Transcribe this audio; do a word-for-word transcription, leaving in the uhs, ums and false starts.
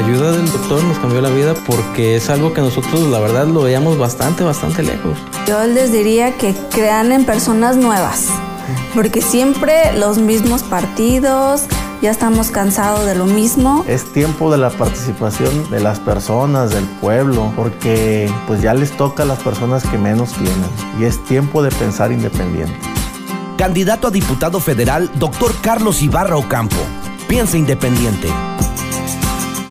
ayuda del doctor nos cambió la vida porque es algo que nosotros la verdad lo veíamos bastante, bastante lejos. Yo les diría que crean en personas nuevas, porque siempre los mismos partidos, ya estamos cansados de lo mismo. Es tiempo de la participación de las personas, del pueblo, porque pues ya les toca a las personas que menos tienen y es tiempo de pensar independiente. Candidato a diputado federal, doctor Carlos Ibarra Ocampo. Piensa independiente.